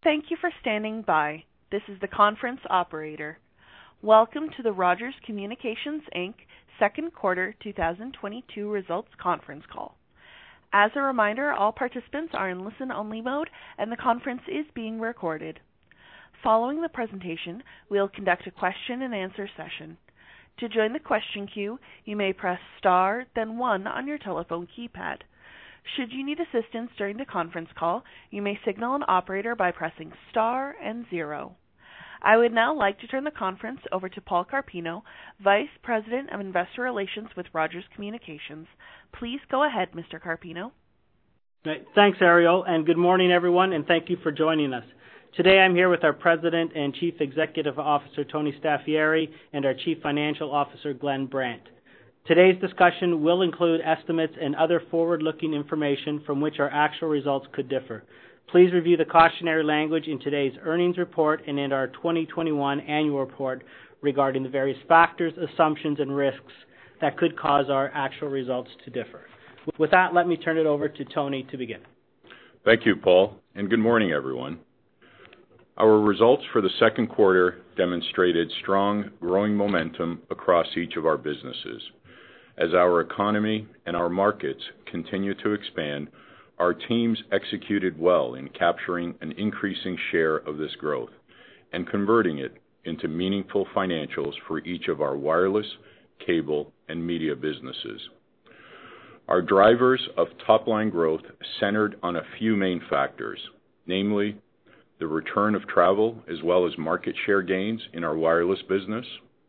Thank you for standing by. This is the conference operator. Welcome to the Rogers Communications Inc. Second Quarter 2022 Results Conference Call. As a reminder, all participants are in listen-only mode and the conference is being recorded. Following the presentation, we'll conduct a question-and-answer session. To join the question queue, you may press star, then one on your telephone keypad. Should you need assistance during the conference call, you may signal an operator by pressing star and zero. I would now like to turn the conference over to Paul Carpino, Vice President of Investor Relations with Rogers Communications. Please go ahead, Mr. Carpino. Thanks, Ariel, and good morning, everyone, and thank you for joining us. Today I'm here with our President and Chief Executive Officer, Tony Staffieri, and our Chief Financial Officer, Glenn Brandt. Today's discussion will include estimates and other forward-looking information from which our actual results could differ. Please review the cautionary language in today's earnings report and in our 2021 annual report regarding the various factors, assumptions, and risks that could cause our actual results to differ. With that, let me turn it over to Tony to begin. Thank you, Paul, and good morning, everyone. Our results for the second quarter demonstrated strong, growing momentum across each of our businesses. As our economy and our markets continue to expand, our teams executed well in capturing an increasing share of this growth and converting it into meaningful financials for each of our wireless, cable, and media businesses. Our drivers of top-line growth centered on a few main factors, namely the return of travel as well as market share gains in our wireless business,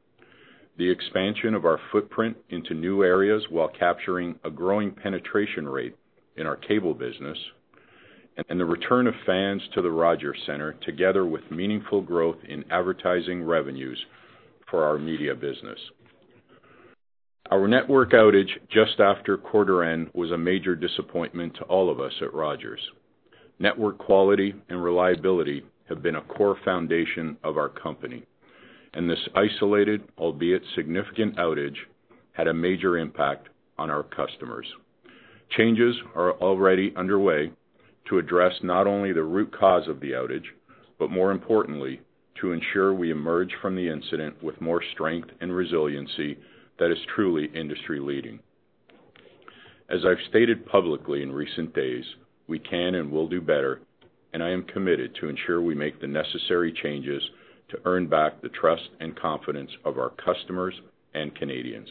the expansion of our footprint into new areas while capturing a growing penetration rate in our cable business, and the return of fans to the Rogers Centre together with meaningful growth in advertising revenues for our media business. Our network outage just after quarter end was a major disappointment to all of us at Rogers. Network quality and reliability have been a core foundation of our company, and this isolated, albeit significant outage had a major impact on our customers. Changes are already underway to address not only the root cause of the outage, but more importantly, to ensure we emerge from the incident with more strength and resiliency that is truly industry-leading. As I've stated publicly in recent days, we can and will do better, and I am committed to ensure we make the necessary changes to earn back the trust and confidence of our customers and Canadians.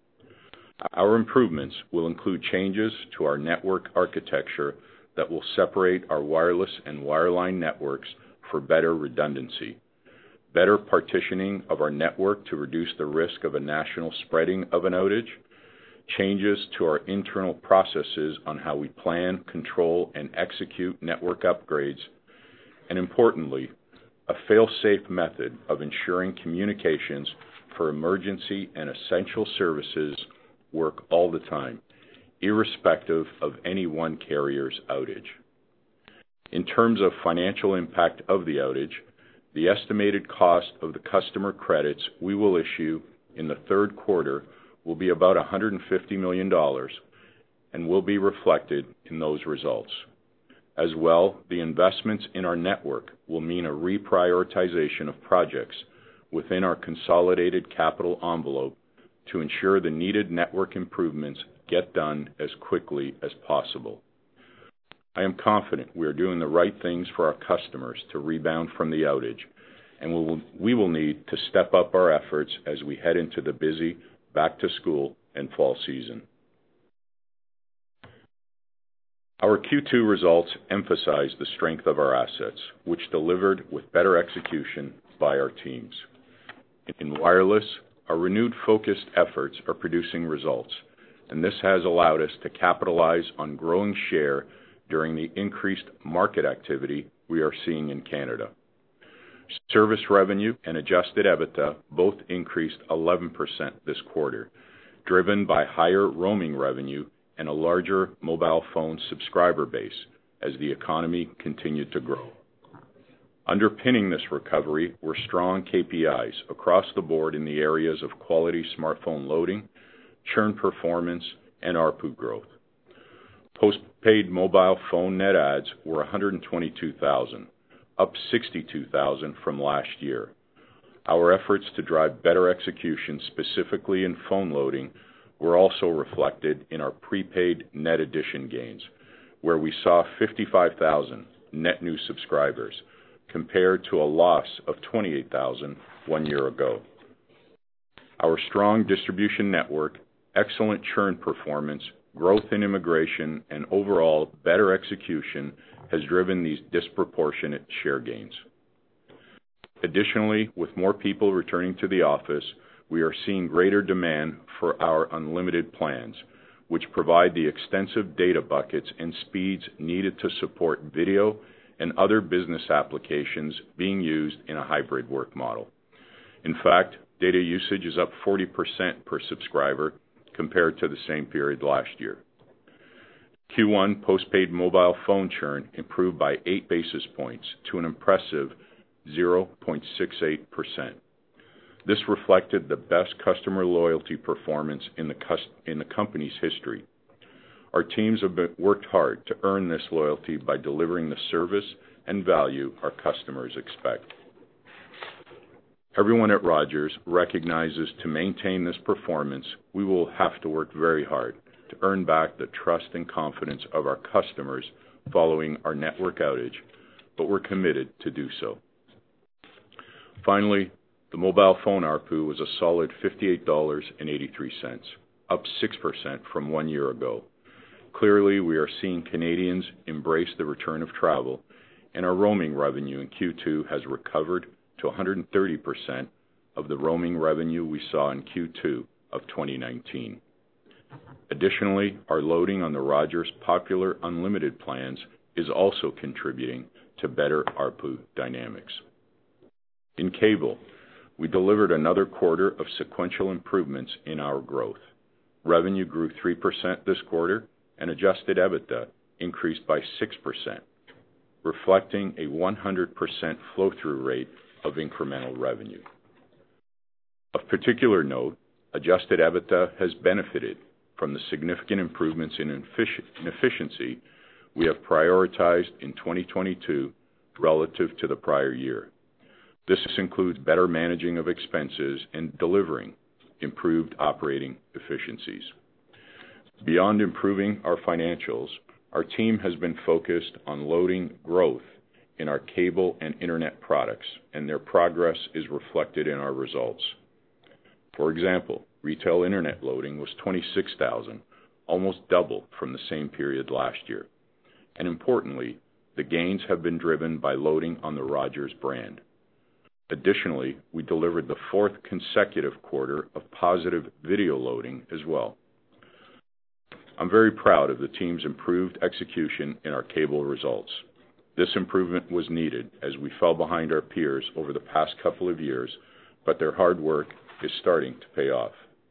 Our improvements will include changes to our network architecture that will separate our wireless and wireline networks for better redundancy, better partitioning of our network to reduce the risk of a national spreading of an outage, changes to our internal processes on how we plan, control, and execute network upgrades, and importantly, a fail-safe method of ensuring communications for emergency and essential services work all the time, irrespective of any one carrier's outage. In terms of financial impact of the outage, the estimated cost of the customer credits we will issue in the third quarter will be about $150 million and will be reflected in those results. As well, the investments in our network will mean a reprioritization of projects within our consolidated capital envelope to ensure the needed network improvements get done as quickly as possible. I am confident we are doing the right things for our customers to rebound from the outage, and we will need to step up our efforts as we head into the busy back-to-school and fall season. Our Q2 results emphasize the strength of our assets, which delivered with better execution by our teams. In wireless, our renewed focused efforts are producing results, and this has allowed us to capitalize on growing share during the increased market activity we are seeing in Canada. Service revenue and adjusted EBITDA both increased 11% this quarter, driven by higher roaming revenue and a larger mobile phone subscriber base as the economy continued to grow. Underpinning this recovery were strong KPIs across the board in the areas of quality smartphone loading, churn performance, and ARPU growth. Postpaid mobile phone net adds were 122,000, up 62,000 from last year. Our efforts to drive better execution, specifically in phone loading, were also reflected in our prepaid net addition gains, where we saw 55,000 net new subscribers, compared to a loss of 28,000 1 year ago. Our strong distribution network, excellent churn performance, growth in immigration, and overall better execution has driven these disproportionate share gains. Additionally, with more people returning to the office, we are seeing greater demand for our unlimited plans, which provide the extensive data buckets and speeds needed to support video and other business applications being used in a hybrid work model. In fact, data usage is up 40% per subscriber compared to the same period last year. Q1 postpaid mobile phone churn improved by 8 basis points to an impressive 0.68%. This reflected the best customer loyalty performance in the company's history. Our teams have worked hard to earn this loyalty by delivering the service and value our customers expect. Everyone at Rogers recognizes to maintain this performance, we will have to work very hard to earn back the trust and confidence of our customers following our network outage, but we're committed to do so. Finally, the mobile phone ARPU was a solid $58.83, up 6% from 1 year ago. Clearly, we are seeing Canadians embrace the return of travel, and our roaming revenue in Q2 has recovered to 130% of the roaming revenue we saw in Q2 of 2019. Additionally, our loading on the Rogers popular unlimited plans is also contributing to better ARPU dynamics. In cable, we delivered another quarter of sequential improvements in our growth. Revenue grew 3% this quarter, and adjusted EBITDA increased by 6%, reflecting a 100% flow-through rate of incremental revenue. Of particular note, adjusted EBITDA has benefited from the significant improvements in efficiency we have prioritized in 2022 relative to the prior year. This includes better managing of expenses and delivering improved operating efficiencies. Beyond improving our financials, our team has been focused on loading growth in our cable and internet products, and their progress is reflected in our results. For example, retail internet loading was 26,000, almost double from the same period last year. And importantly, the gains have been driven by loading on the Rogers brand. Additionally, we delivered the fourth consecutive quarter of positive video loading as well. I'm very proud of the team's improved execution in our cable results. This improvement was needed as we fell behind our peers over the past couple of years, but their hard work is starting to pay off.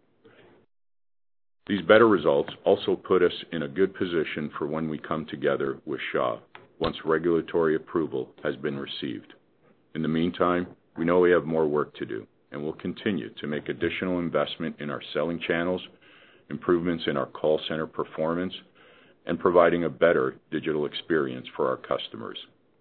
These better results also put us in a good position for when we come together with Shaw, once regulatory approval has been received. In the meantime, we know we have more work to do, and we'll continue to make additional investment in our selling channels, improvements in our call center performance, and providing a better digital experience for our customers.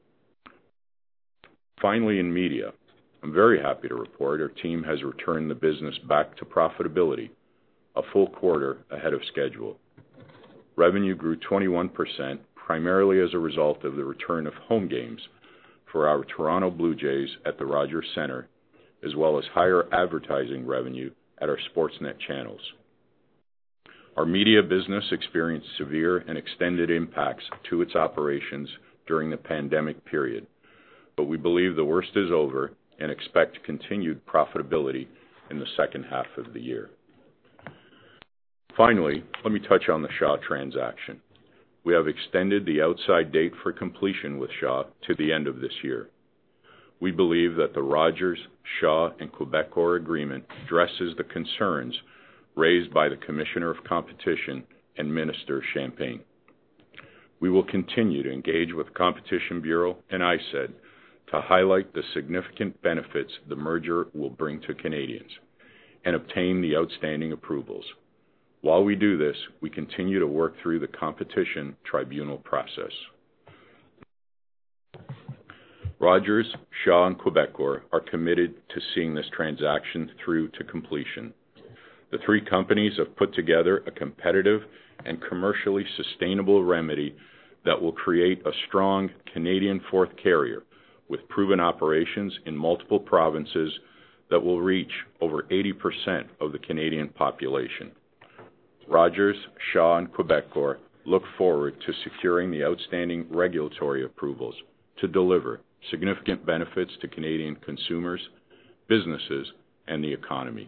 Finally, in media, I'm very happy to report our team has returned the business back to profitability, a full quarter ahead of schedule. Revenue grew 21%, primarily as a result of the return of home games for our Toronto Blue Jays at the Rogers Centre, as well as higher advertising revenue at our Sportsnet channels. Our media business experienced severe and extended impacts to its operations during the pandemic period, but we believe the worst is over and expect continued profitability in the second half of the year. Finally, let me touch on the Shaw transaction. We have extended the outside date for completion with Shaw to the end of this year. We believe that the Rogers, Shaw, and Quebecor agreement addresses the concerns raised by the Commissioner of Competition and Minister Champagne. We will continue to engage with the Competition Bureau and ISED to highlight the significant benefits the merger will bring to Canadians and obtain the outstanding approvals. While we do this, we continue to work through the competition tribunal process. Rogers, Shaw, and Quebecor are committed to seeing this transaction through to completion. The three companies have put together a competitive and commercially sustainable remedy that will create a strong Canadian fourth carrier with proven operations in multiple provinces that will reach over 80% of the Canadian population. Rogers, Shaw, and Quebecor look forward to securing the outstanding regulatory approvals to deliver significant benefits to Canadian consumers, businesses, and the economy.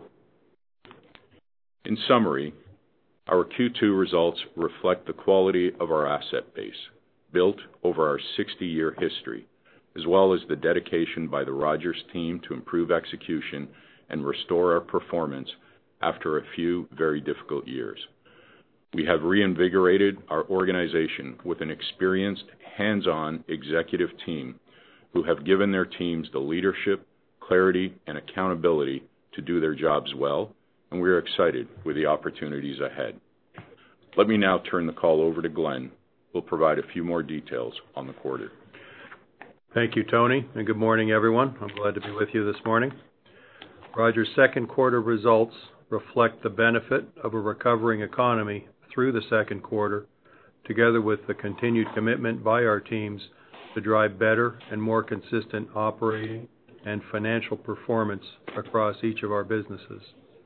In summary, our Q2 results reflect the quality of our asset base, built over our 60-year history, as well as the dedication by the Rogers team to improve execution and restore our performance after a few very difficult years. We have reinvigorated our organization with an experienced, hands-on executive team who have given their teams the leadership, clarity, and accountability to do their jobs well, and we are excited with the opportunities ahead. Let me now turn the call over to Glenn, who will provide a few more details on the quarter. Thank you, Tony, and good morning, everyone. I'm glad to be with you this morning. Rogers' second quarter results reflect the benefit of a recovering economy through the second quarter, together with the continued commitment by our teams to drive better and more consistent operating and financial performance across each of our businesses.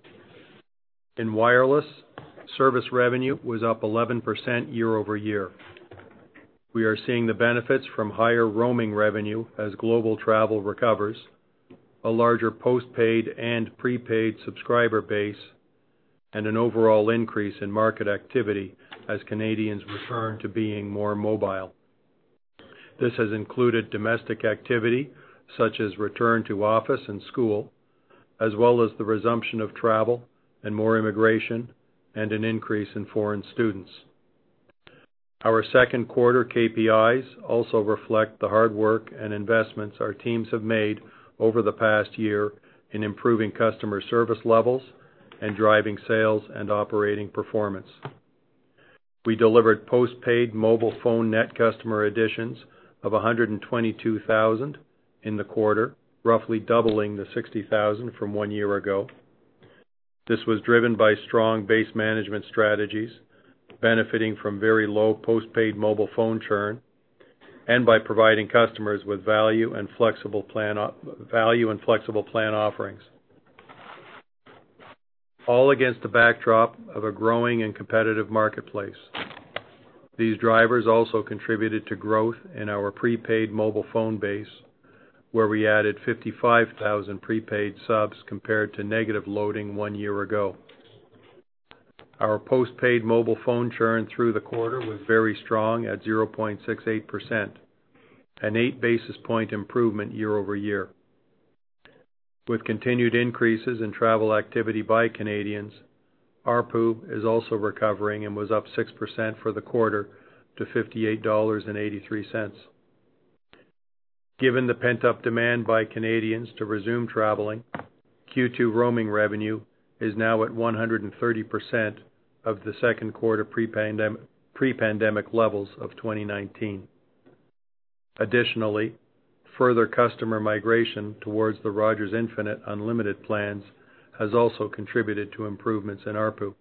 In wireless, service revenue was up 11% year over year. We are seeing the benefits from higher roaming revenue as global travel recovers, a larger postpaid and prepaid subscriber base, and an overall increase in market activity as Canadians return to being more mobile. This has included domestic activity such as return to office and school, as well as the resumption of travel and more immigration and an increase in foreign students. Our second quarter KPIs also reflect the hard work and investments our teams have made over the past year in improving customer service levels and driving sales and operating performance. We delivered postpaid mobile phone net customer additions of 122,000 in the quarter, roughly doubling the 60,000 from 1 year ago. This was driven by strong base management strategies, benefiting from very low postpaid mobile phone churn, and by providing customers with value and flexible plan offerings. All against the backdrop of a growing and competitive marketplace. These drivers also contributed to growth in our prepaid mobile phone base, where we added 55,000 prepaid subs compared to negative loading 1 year ago. Our postpaid mobile phone churn through the quarter was very strong at 0.68%, an 8 basis point improvement year over year. With continued increases in travel activity by Canadians, ARPU is also recovering and was up 6% for the quarter to $58.83. Given the pent-up demand by Canadians to resume traveling, Q2 roaming revenue is now at 130% of the second quarter pre-pandemic levels of 2019. Additionally, further customer migration towards the Rogers Infinite Unlimited plans has also contributed to improvements in ARPU.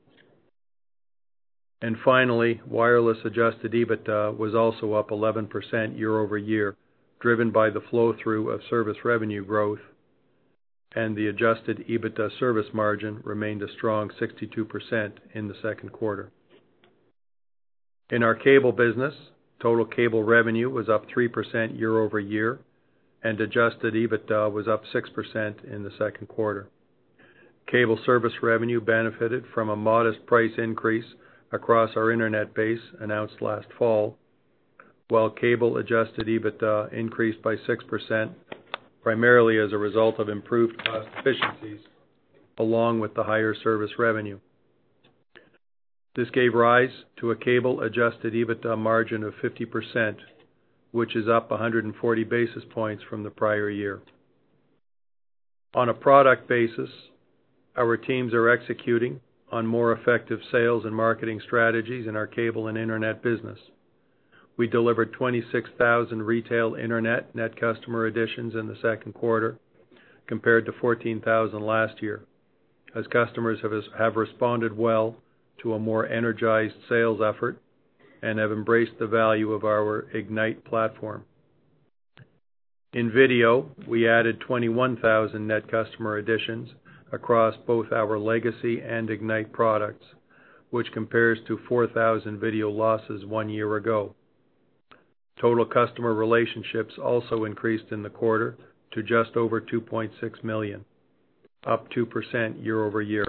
And finally, wireless adjusted EBITDA was also up 11% year over year, driven by the flow-through of service revenue growth, and the adjusted EBITDA service margin remained a strong 62% in the second quarter. In our cable business, total cable revenue was up 3% year over year, and adjusted EBITDA was up 6% in the second quarter. Cable service revenue benefited from a modest price increase across our internet base announced last fall, while cable adjusted EBITDA increased by 6%, primarily as a result of improved cost efficiencies, along with the higher service revenue. This gave rise to a cable adjusted EBITDA margin of 50%, which is up 140 basis points from the prior year. On a product basis, our teams are executing on more effective sales and marketing strategies in our cable and internet business. We delivered 26,000 retail internet net customer additions in the second quarter, compared to 14,000 last year, as customers have responded well to a more energized sales effort and have embraced the value of our Ignite platform. In video, we added 21,000 net customer additions across both our legacy and Ignite products, which compares to 4,000 video losses 1 year ago. Total customer relationships also increased in the quarter to just over 2.6 million, up 2% year over year.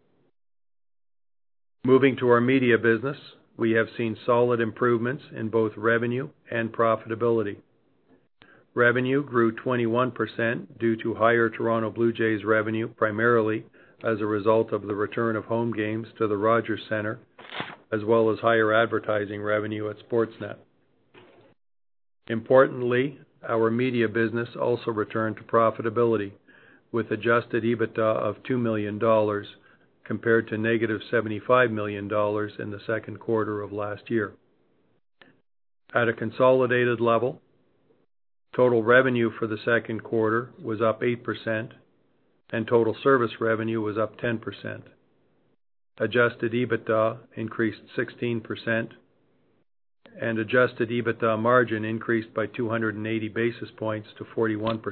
Moving to our media business, we have seen solid improvements in both revenue and profitability. Revenue grew 21% due to higher Toronto Blue Jays revenue, primarily as a result of the return of home games to the Rogers Centre, as well as higher advertising revenue at Sportsnet. Importantly, our media business also returned to profitability, with adjusted EBITDA of $2 million compared to negative $75 million in the second quarter of last year. At a consolidated level, total revenue for the second quarter was up 8%, and total service revenue was up 10%. Adjusted EBITDA increased 16%, and adjusted EBITDA margin increased by 280 basis points to 41%.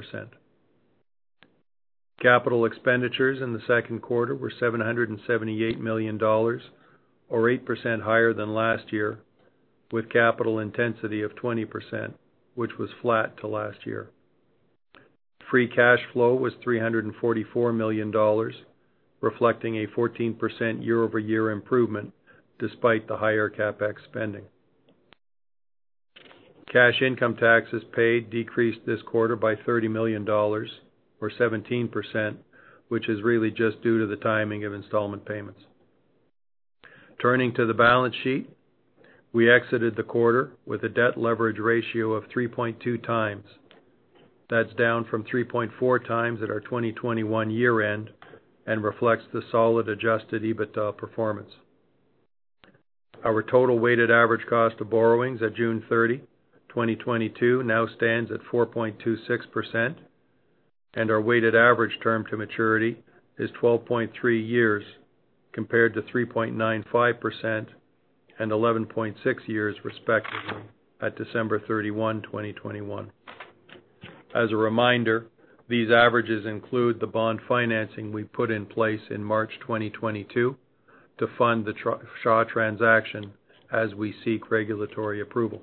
Capital expenditures in the second quarter were $778 million, or 8% higher than last year, with capital intensity of 20%, which was flat to last year. Free cash flow was $344 million, reflecting a 14% year-over-year improvement despite the higher CapEx spending. Cash income taxes paid decreased this quarter by $30 million, or 17%, which is really just due to the timing of installment payments. Turning to the balance sheet, we exited the quarter with a debt leverage ratio of 3.2 times. That's down from 3.4 times at our 2021 year end and reflects the solid adjusted EBITDA performance. Our total weighted average cost of borrowings at June 30, 2022 now stands at 4.26%, and our weighted average term to maturity is 12.3 years, compared to 3.95% and 11.6 years respectively at December 31, 2021. As a reminder, these averages include the bond financing we put in place in March 2022 to fund the Shaw transaction as we seek regulatory approval.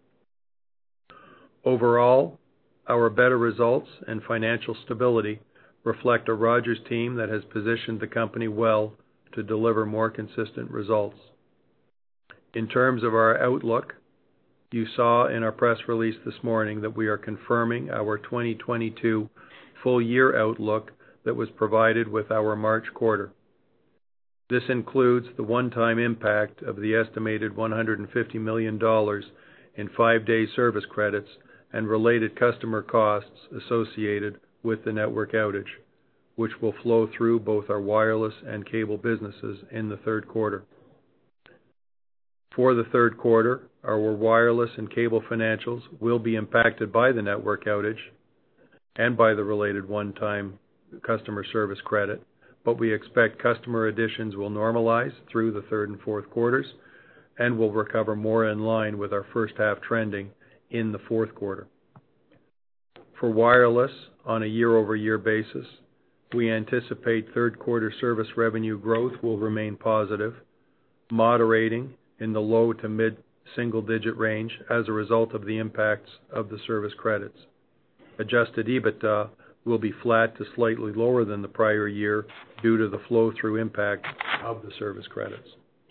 Overall, our better results and financial stability reflect a Rogers team that has positioned the company well to deliver more consistent results. In terms of our outlook, you saw in our press release this morning that we are confirming our 2022 full-year outlook that was provided with our March quarter. This includes the one-time impact of the estimated $150 million in 5-day service credits and related customer costs associated with the network outage, which will flow through both our wireless and cable businesses in the third quarter. For the third quarter, our wireless and cable financials will be impacted by the network outage and by the related one-time customer service credit, but we expect customer additions will normalize through the third and fourth quarters and will recover more in line with our first half trending in the fourth quarter. For wireless, on a year-over-year basis, we anticipate third quarter service revenue growth will remain positive, moderating in the low to mid single-digit range as a result of the impacts of the service credits. Adjusted EBITDA will be flat to slightly lower than the prior year due to the flow-through impact of the service credits.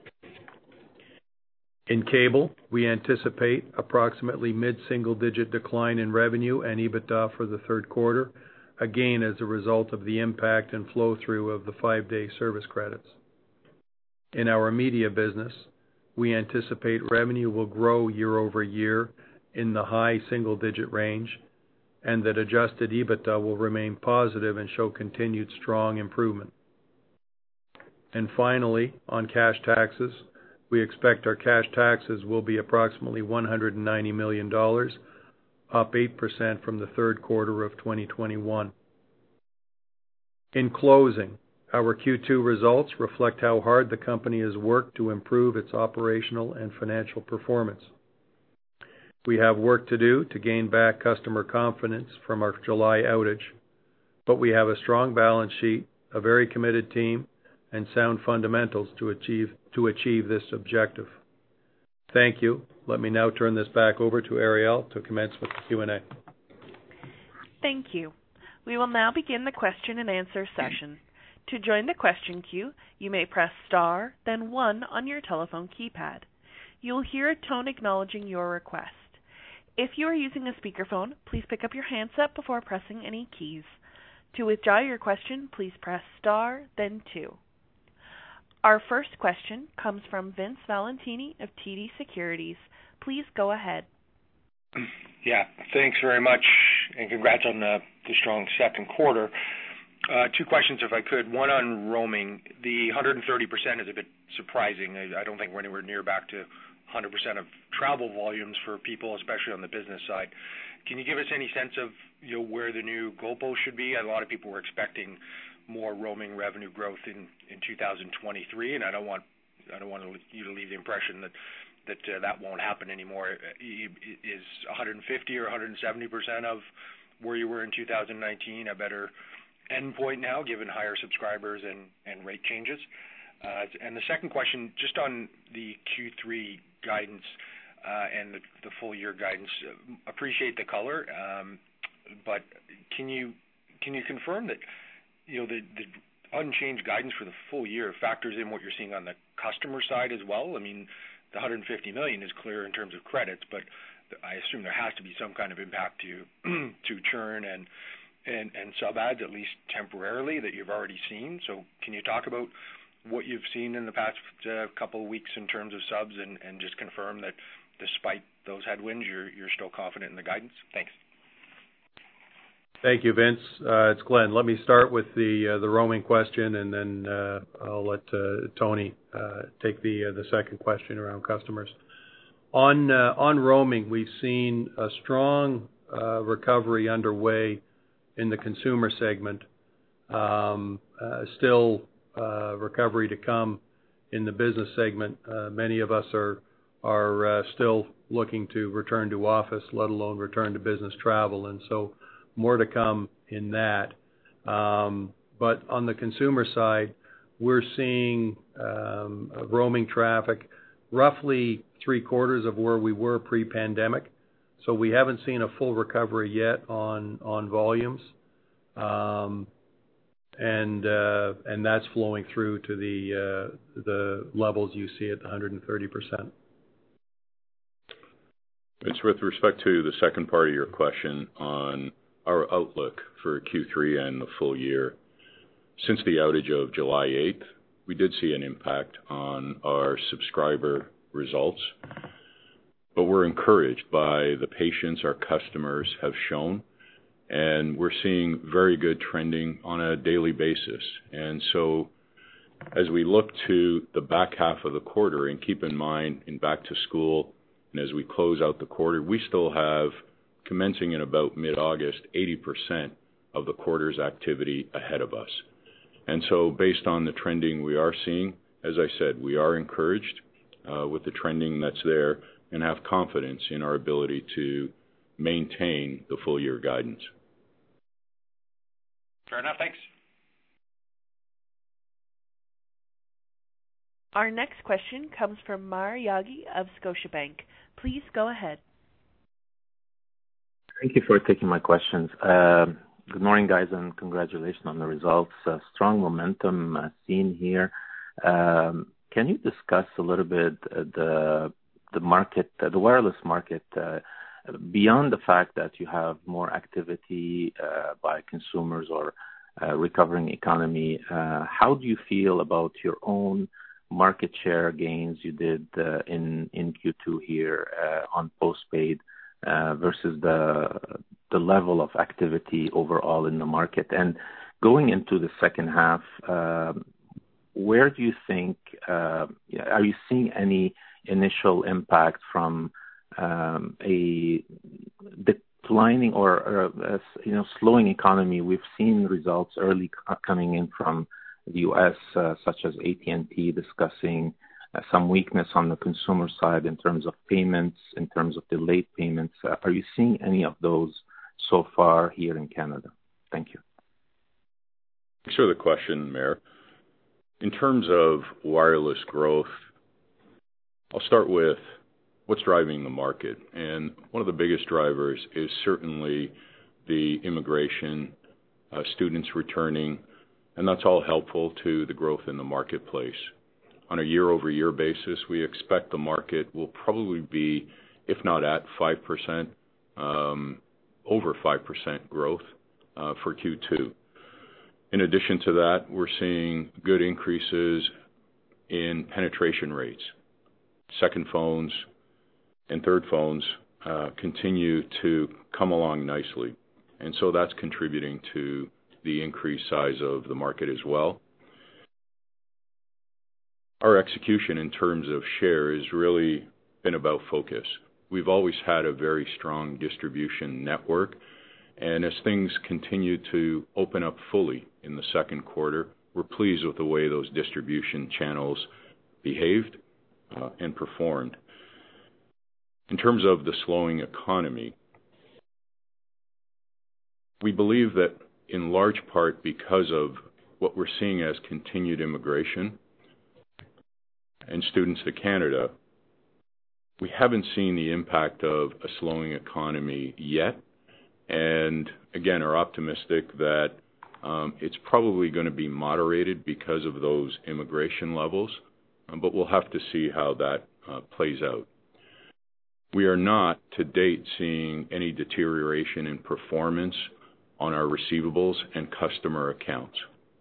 In cable, we anticipate approximately mid-single-digit decline in revenue and EBITDA for the third quarter, again as a result of the impact and flow-through of the 5-day service credits. In our media business, we anticipate revenue will grow year over year in the high single-digit range, and that adjusted EBITDA will remain positive and show continued strong improvement. And finally, on cash taxes, we expect our cash taxes will be approximately $190 million, up 8% from the third quarter of 2021. In closing, our Q2 results reflect how hard the company has worked to improve its operational and financial performance. We have work to do to gain back customer confidence from our July outage, but we have a strong balance sheet, a very committed team, and sound fundamentals to achieve this objective. Thank you. Let me now turn this back over to Ariel to commence with the Q&A. Thank you. We will now begin the question and answer session. To join the question queue, you may press star, then 1 on your telephone keypad. You will hear a tone acknowledging your request. If you are using a speakerphone, please pick up your handset before pressing any keys. To withdraw your question, please press star, then 2. Our first question comes from Vince Valentini of TD Securities. Please go ahead. Yeah, thanks very much, and congrats on the strong second quarter. 2 questions, if I could. One on roaming. The 130% is a bit surprising. I don't think we're anywhere near back to 100% of travel volumes for people, especially on the business side. Can you give us any sense of where the new goalpost should be? A lot of people were expecting more roaming revenue growth in 2023, and I don't want you to leave the impression that won't happen anymore. Is 150 or 170% of where you were in 2019 a better endpoint now, given higher subscribers and rate changes? And the second question, just on the Q3 guidance and the full year guidance, appreciate the color, but can you confirm that the unchanged guidance for the full year factors in what you're seeing on the customer side as well? I mean, the 150 million is clear in terms of credits, but I assume there has to be some kind of impact to churn and sub adds, at least temporarily, that you've already seen. So can you talk about what you've seen in the past couple of weeks in terms of subs and just confirm that despite those headwinds, you're still confident in the guidance? Thanks. Thank you, Vince. It's Glenn. Let me start with the roaming question, and then I'll let Tony take the second question around customers. On roaming, we've seen a strong recovery underway in the consumer segment. Still recovery to come in the business segment. Many of us are still looking to return to office, let alone return to business travel, and so more to come in that. But on the consumer side, we're seeing roaming traffic roughly 3/4 of where we were pre-pandemic. So we haven't seen a full recovery yet on volumes, and that's flowing through to the levels you see at 130%. It's with respect to the second part of your question on our outlook for Q3 and the full year. Since the outage of July 8th, we did see an impact on our subscriber results, but we're encouraged by the patience our customers have shown, and we're seeing very good trending on a daily basis. And so as we look to the back half of the quarter, and keep in mind in back to school, and as we close out the quarter, we still have, commencing in about mid-August, 80% of the quarter's activity ahead of us. And so based on the trending we are seeing, as I said, we are encouraged with the trending that's there and have confidence in our ability to maintain the full year guidance. Fair enough, thanks. Our next question comes from Maher Yaghi of Scotiabank. Please go ahead. Thank you for taking my questions. Good morning, guys, and congratulations on the results. Strong momentum seen here. Can you discuss a little bit the market, the wireless market, beyond the fact that you have more activity by consumers or recovering economy? How do you feel about your own market share gains you did in Q2 here on postpaid versus the level of activity overall in the market? And going into the second half, where do you think, are you seeing any initial impact from a declining or slowing economy? We've seen results early coming in from the U.S., such as AT&T discussing some weakness on the consumer side in terms of payments, in terms of delayed payments. Are you seeing any of those so far here in Canada? Thank you. Thanks for the question, Mayor. In terms of wireless growth, I'll start with what's driving the market. And one of the biggest drivers is certainly the immigration, students returning, and that's all helpful to the growth in the marketplace. On a year-over-year basis, we expect the market will probably be, if not at 5%, over 5% growth for Q2. In addition to that, we're seeing good increases in penetration rates. Second phones and third phones continue to come along nicely, and so that's contributing to the increased size of the market as well. Our execution in terms of share has really been about focus. We've always had a very strong distribution network, and as things continue to open up fully in the second quarter, we're pleased with the way those distribution channels behaved and performed. In terms of the slowing economy, we believe that in large part because of what we're seeing as continued immigration and students to Canada, we haven't seen the impact of a slowing economy yet, and again are optimistic that it's probably going to be moderated because of those immigration levels, but we'll have to see how that plays out. We are not to date seeing any deterioration in performance on our receivables and customer accounts.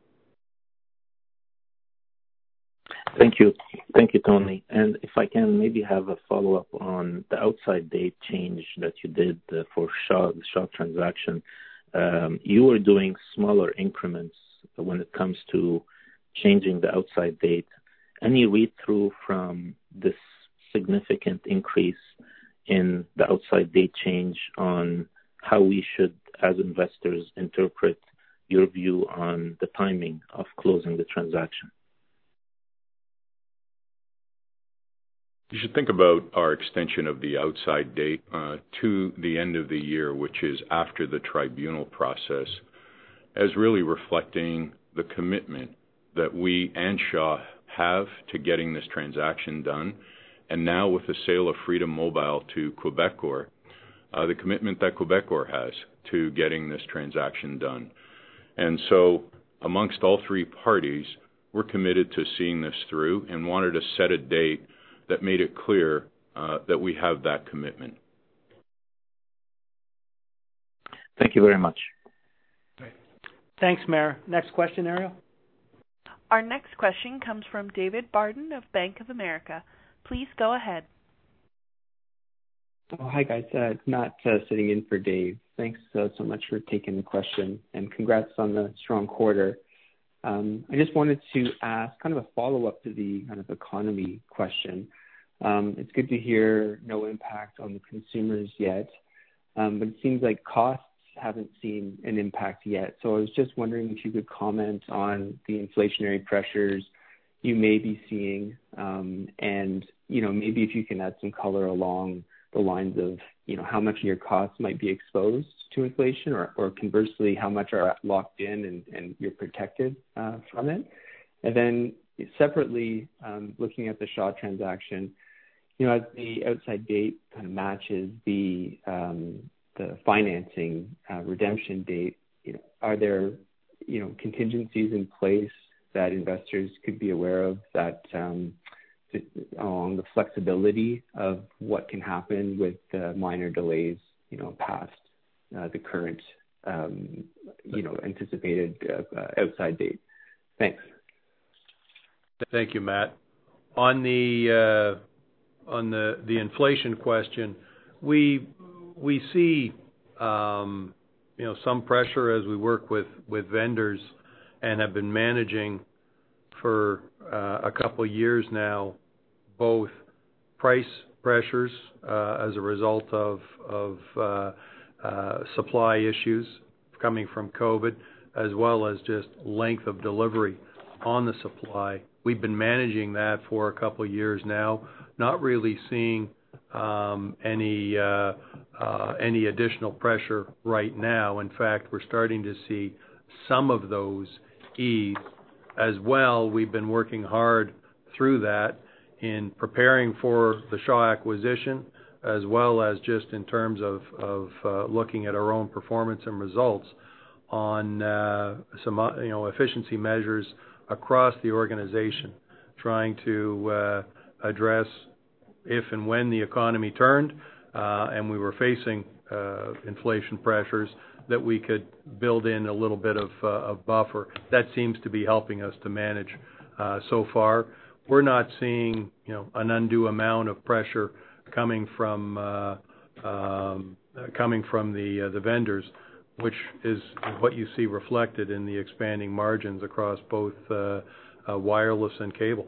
Thank you. Thank you, Tony. And if I can maybe have a follow-up on the outside date change that you did for the Shaw transaction. You were doing smaller increments when it comes to changing the outside date. Any read-through from this significant increase in the outside date change on how we should, as investors, interpret your view on the timing of closing the transaction? You should think about our extension of the outside date to the end of the year, which is after the tribunal process, as really reflecting the commitment that we and Shaw have to getting this transaction done. And now with the sale of Freedom Mobile to Quebecor, the commitment that Quebecor has to getting this transaction done. And so amongst all three parties, we're committed to seeing this through and wanted to set a date that made it clear that we have that commitment. Thank you very much. Thanks, Mayor. Next question, Ariel. Our next question comes from David Barden of Bank of America. Please go ahead. Oh, hi, guys. Matt sitting in for Dave. Thanks so much for taking the question, and congrats on the strong quarter. I just wanted to ask kind of a follow-up to the kind of economy question. It's good to hear no impact on the consumers yet, but it seems like costs haven't seen an impact yet. So I was just wondering if you could comment on the inflationary pressures you may be seeing, and, maybe if you can add some color along the lines of, how much of your costs might be exposed to inflation, or conversely, how much are locked in and you're protected from it. And then separately, looking at the Shaw transaction, as the outside date kind of matches the financing redemption date, are there, contingencies in place that investors could be aware of that along the flexibility of what can happen with minor delays, past the current, anticipated outside date? Thanks. Thank you, Matt. On the inflation question, we see some pressure as we work with vendors and have been managing for a couple of years now both price pressures as a result of supply issues coming from COVID, as well as just length of delivery on the supply. We've been managing that for a couple of years now, not really seeing any additional pressure right now. In fact, we're starting to see some of those ease as well. We've been working hard through that in preparing for the Shaw acquisition, as well as just in terms of looking at our own performance and results on some efficiency measures across the organization, trying to address if and when the economy turned and we were facing inflation pressures, that we could build in a little bit of buffer. That seems to be helping us to manage so far. We're not seeing an undue amount of pressure coming from the vendors, which is what you see reflected in the expanding margins across both wireless and cable.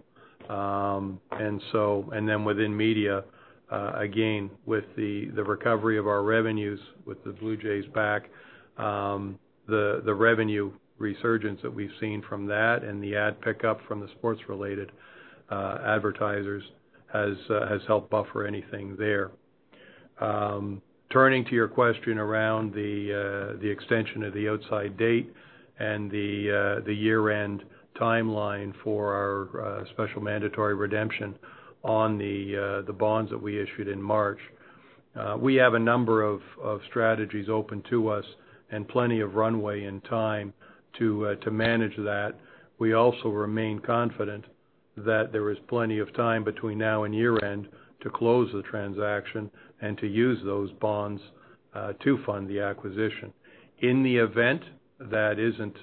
And then within media, again, with the recovery of our revenues with the Blue Jays back, the revenue resurgence that we've seen from that and the ad pickup from the sports-related advertisers has helped buffer anything there. Turning to your question around the extension of the outside date and the year-end timeline for our special mandatory redemption on the bonds that we issued in March. We have a number of strategies open to us and plenty of runway and time to manage that. We also remain confident that there is plenty of time between now and year-end to close the transaction and to use those bonds to fund the acquisition. In the event that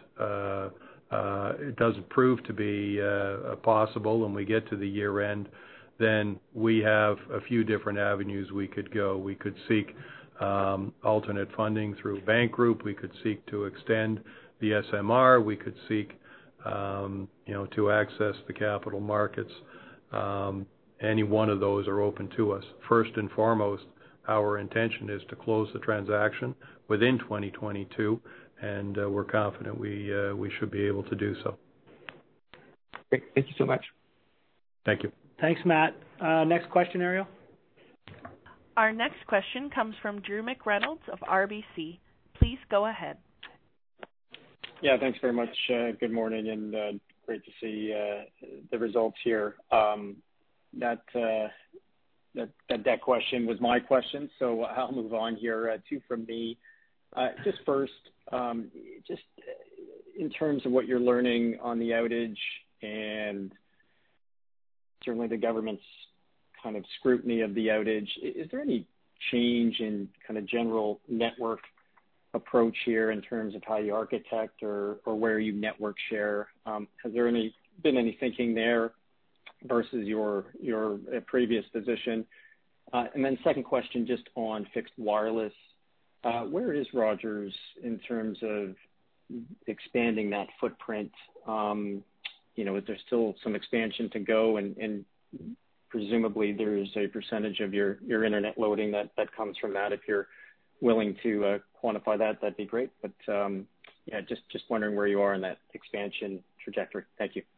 it doesn't prove to be possible and we get to the year-end, then we have a few different avenues we could go. We could seek alternate funding through bank group. We could seek to extend the SMR. We could seek to access the capital markets. Any one of those are open to us. First and foremost, our intention is to close the transaction within 2022, and we're confident we should be able to do so. Great. Thank you so much. Thank you. Thanks, Matt. Next question, Ariel. Our next question comes from Drew McReynolds of RBC. Please go ahead. Yeah, thanks very much. Good morning, and great to see the results here. That question was my question, so I'll move on here. Two from me. Just first, just in terms of what you're learning on the outage and certainly the government's kind of scrutiny of the outage, is there any change in kind of general network approach here in terms of how you architect or where you network share? Has there been any thinking there versus your previous position? And then second question, just on fixed wireless, where is Rogers in terms of expanding that footprint? Is there still some expansion to go, and presumably there's a percentage of your internet loading that comes from that. If you're willing to quantify that, that'd be great. But just wondering where you are in that expansion trajectory. Thank you.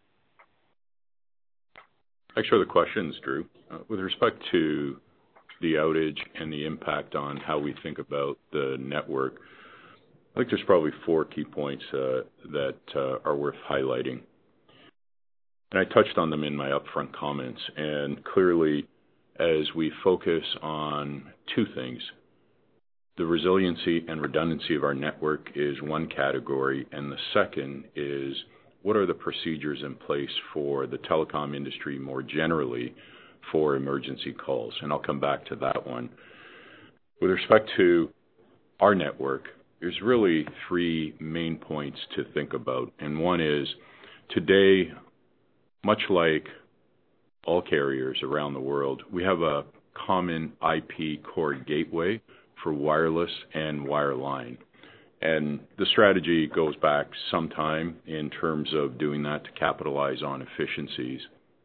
Thanks for the questions, Drew. With respect to the outage and the impact on how we think about the network, I think there's probably four key points that are worth highlighting. And I touched on them in my upfront comments. And clearly, as we focus on two things, the resiliency and redundancy of our network is one category, and the second is what are the procedures in place for the telecom industry more generally for emergency calls? And I'll come back to that one. With respect to our network, there's really three main points to think about. And one is, today, much like all carriers around the world, we have a common IP core gateway for wireless and wireline. And the strategy goes back some time in terms of doing that to capitalize on efficiencies.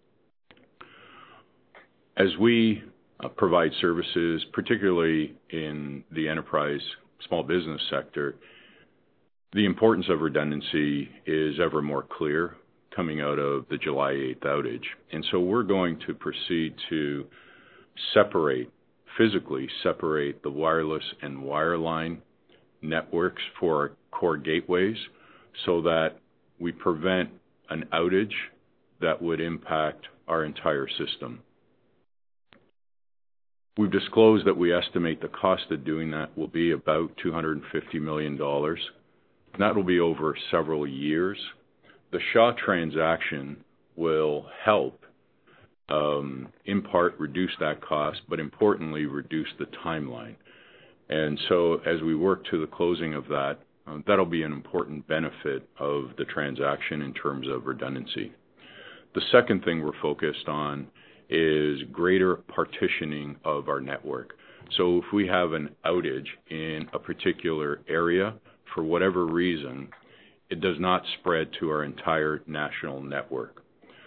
As we provide services, particularly in the enterprise small business sector, the importance of redundancy is ever more clear coming out of the July 8th outage. And so we're going to proceed to physically separate the wireless and wireline networks for our core gateways so that we prevent an outage that would impact our entire system. We've disclosed that we estimate the cost of doing that will be about $250 million. That will be over several years. The Shaw transaction will help in part reduce that cost, but importantly reduce the timeline. And so as we work to the closing of that, that'll be an important benefit of the transaction in terms of redundancy. The second thing we're focused on is greater partitioning of our network. So if we have an outage in a particular area, for whatever reason, it does not spread to our entire national network.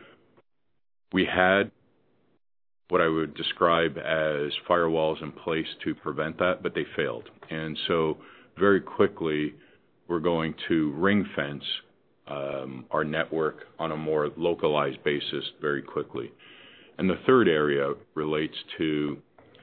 We had what I would describe as firewalls in place to prevent that, but they failed. And so very quickly, we're going to ring fence our network on a more localized basis very quickly. And the third area relates to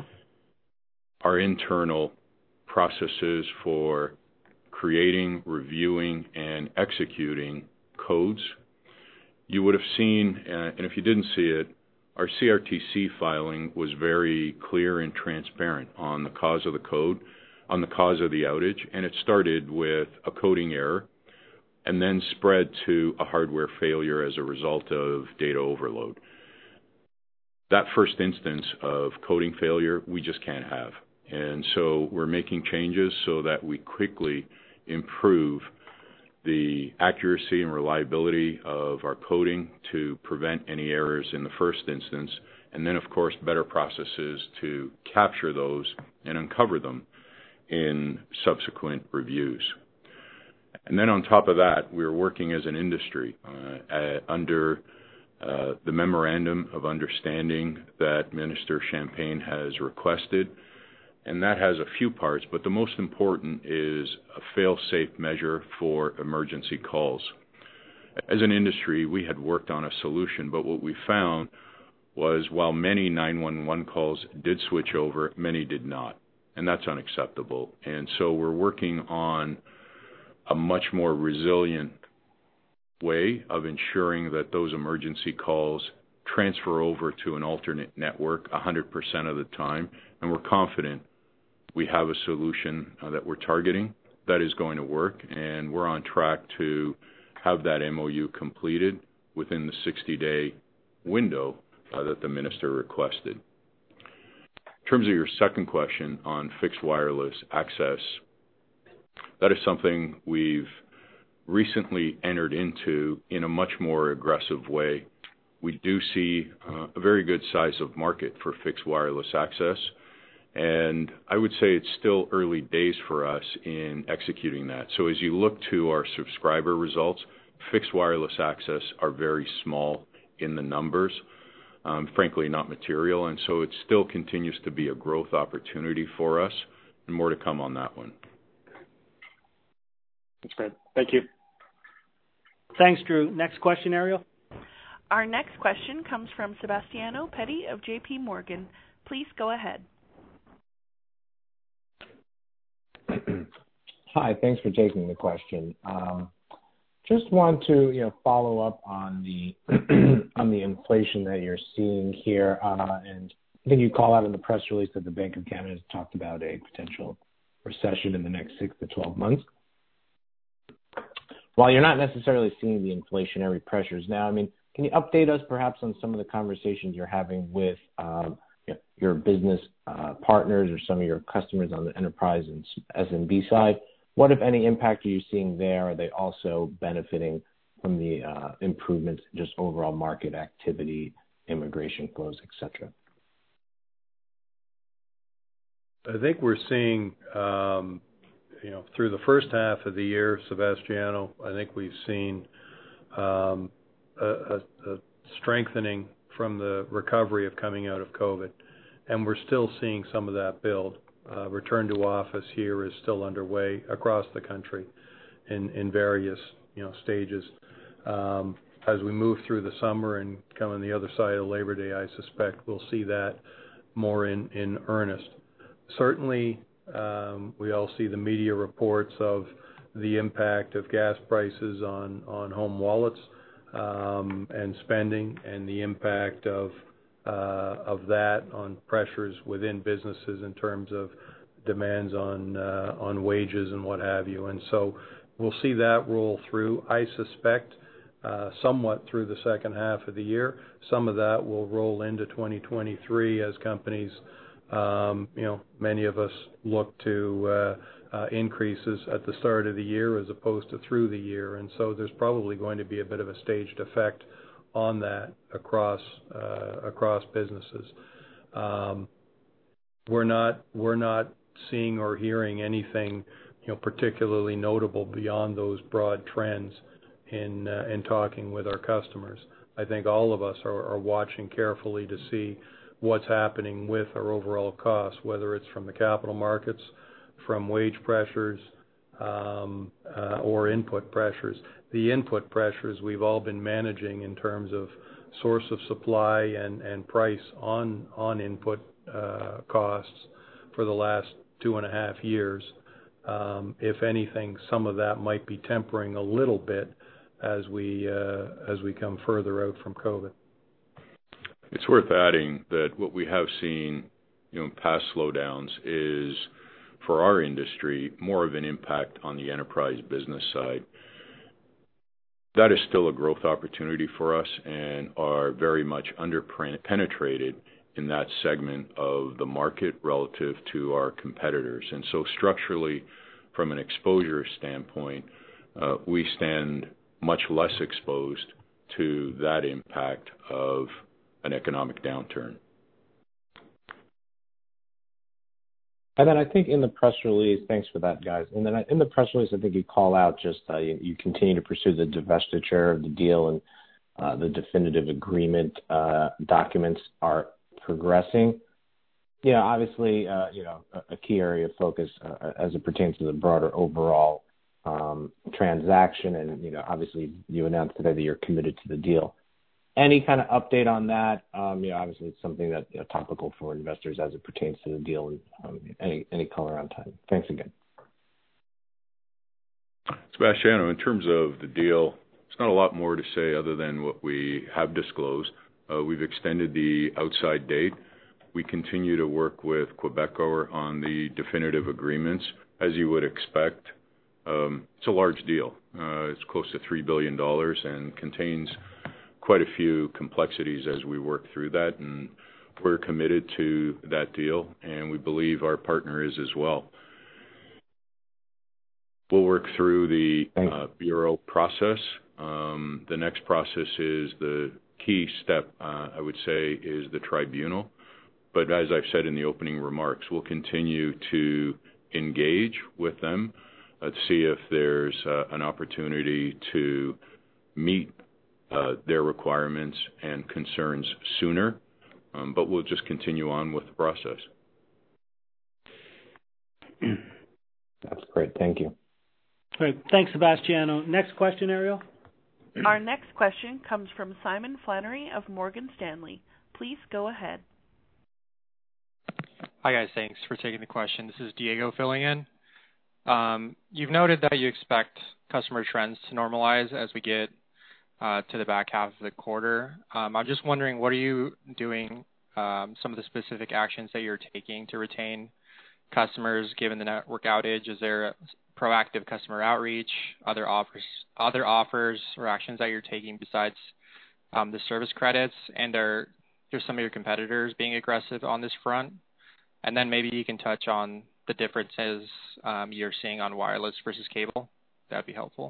our internal processes for creating, reviewing, and executing codes. You would have seen, and if you didn't see it, our CRTC filing was very clear and transparent on the cause of the code, on the cause of the outage, and it started with a coding error and then spread to a hardware failure as a result of data overload. That first instance of coding failure, we just can't have. And so we're making changes so that we quickly improve the accuracy and reliability of our coding to prevent any errors in the first instance, and then, of course, better processes to capture those and uncover them in subsequent reviews. And then on top of that, we're working as an industry under the Memorandum of Understanding that Minister Champagne has requested. And that has a few parts, but the most important is a fail-safe measure for emergency calls. As an industry, we had worked on a solution, but what we found was while many 911 calls did switch over, many did not, and that's unacceptable. And so we're working on a much more resilient way of ensuring that those emergency calls transfer over to an alternate network 100% of the time, and we're confident we have a solution that we're targeting that is going to work, and we're on track to have that MOU completed within the 60-day window that the minister requested. In terms of your second question on fixed wireless access, that is something we've recently entered into in a much more aggressive way. We do see a very good size of market for fixed wireless access, and I would say it's still early days for us in executing that. So as you look to our subscriber results, fixed wireless access are very small in the numbers, frankly not material, and so it still continues to be a growth opportunity for us, and more to come on that one. That's great. Thank you. Thanks, Drew. Next question, Ariel. Our next question comes from Sebastiano Petti of JP Morgan. Please go ahead. Hi, thanks for taking the question. Just want to follow up on the on the inflation that you're seeing here, and I think you call out in the press release that the Bank of Canada has talked about a potential recession in the next 6 to 12 months. While you're not necessarily seeing the inflationary pressures now, I mean, can you update us perhaps on some of the conversations you're having with your business partners or some of your customers on the enterprise and SMB side? What, if any, impact are you seeing there? Are they also benefiting from the improvements in just overall market activity, immigration flows, et cetera? I think we're seeing through the first half of the year, Sebastiano, I think we've seen a strengthening from the recovery of coming out of COVID, and we're still seeing some of that build. Return to office here is still underway across the country in various stages. As we move through the summer and come on the other side of Labor Day, I suspect we'll see that more in earnest. Certainly, we all see the media reports of the impact of gas prices on home wallets and spending, and the impact of that on pressures within businesses in terms of demands on wages and what have you. And so we'll see that roll through. I suspect somewhat through the second half of the year. Some of that will roll into 2023 as companies, many of us look to increases at the start of the year as opposed to through the year. And so there's probably going to be a bit of a staged effect on that across businesses. We're not seeing or hearing anything particularly notable beyond those broad trends in talking with our customers. I think all of us are watching carefully to see what's happening with our overall costs, whether it's from the capital markets, from wage pressures, or input pressures. The input pressures we've all been managing in terms of source of supply and price on input costs for the last 2.5 years. If anything, some of that might be tempering a little bit as we come further out from COVID. It's worth adding that what we have seen, in past slowdowns is, for our industry, more of an impact on the enterprise business side. That is still a growth opportunity for us and are very much underpenetrated in that segment of the market relative to our competitors. And so structurally, from an exposure standpoint, we stand much less exposed to that impact of an economic downturn. And then I think in the press release, thanks for that, guys. And then in the press release, I think you call out just you continue to pursue the divestiture of the deal, and the definitive agreement documents are progressing. Obviously, a key area of focus as it pertains to the broader overall transaction, and obviously you announced today that you're committed to the deal. Any kind of update on that? Obviously it's something that topical for investors as it pertains to the deal, and any color on time. Thanks again. Sebastiano, in terms of the deal, there's not a lot more to say other than what we have disclosed. We've extended the outside date. We continue to work with Quebecor on the definitive agreements, as you would expect. It's a large deal. It's close to $3 billion and contains quite a few complexities as we work through that, and we're committed to that deal, and we believe our partner is as well. We'll work through the Bureau process. The next process is the key step, I would say, is the tribunal. But as I've said in the opening remarks, we'll continue to engage with them to see if there's an opportunity to meet their requirements and concerns sooner, but we'll just continue on with the process. That's great. Thank you. Great. Thanks, Sebastiano. Next question, Ariel. Our next question comes from Simon Flannery of Morgan Stanley. Please go ahead. Hi, guys. Thanks for taking the question. This is Diego filling in. You've noted that you expect customer trends to normalize as we get to the back half of the quarter. I'm just wondering, what are you doing, some of the specific actions that you're taking to retain customers given the network outage? Is there a proactive customer outreach, other offers or actions that you're taking besides the service credits? And are there some of your competitors being aggressive on this front? And then maybe you can touch on the differences you're seeing on wireless versus cable. That'd be helpful.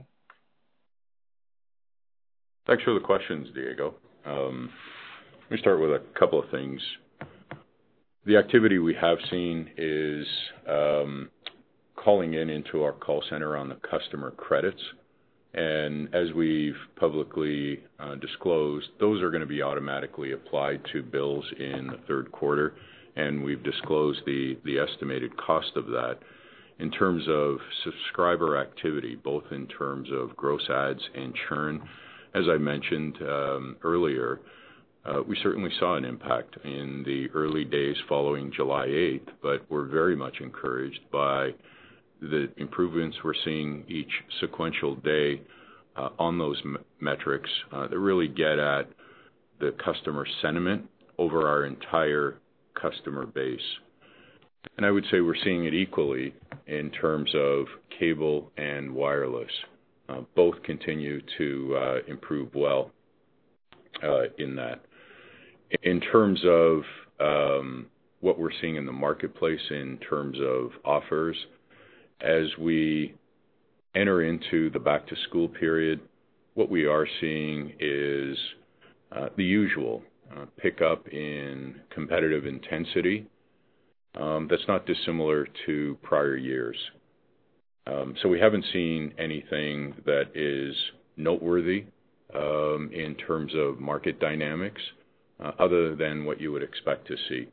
Thanks for the questions, Diego. Let me start with a couple of things. The activity we have seen is calling into our call center on the customer credits. And as we've publicly disclosed, those are going to be automatically applied to bills in the third quarter, and we've disclosed the estimated cost of that. In terms of subscriber activity, both in terms of gross adds and churn, as I mentioned earlier, we certainly saw an impact in the early days following July 8th, but we're very much encouraged by the improvements we're seeing each sequential day on those metrics that really get at the customer sentiment over our entire customer base. And I would say we're seeing it equally in terms of cable and wireless. Both continue to improve well in that. In terms of what we're seeing in the marketplace in terms of offers, as we enter into the back-to-school period, what we are seeing is the usual pickup in competitive intensity that's not dissimilar to prior years. So we haven't seen anything that is noteworthy in terms of market dynamics other than what you would expect to see.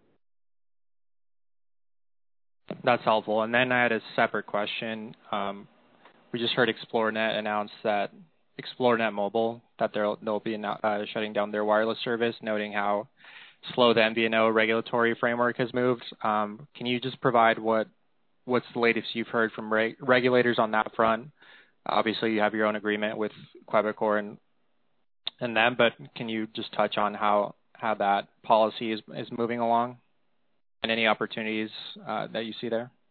That's helpful. And then I had a separate question. We just heard XploreNet announce that XploreNet Mobile, that they'll be shutting down their wireless service, noting how slow the MVNO regulatory framework has moved. Can you just provide what's the latest you've heard from regulators on that front? Obviously, you have your own agreement with Quebecor and them, but can you just touch on how that policy is moving along and any opportunities that you see there?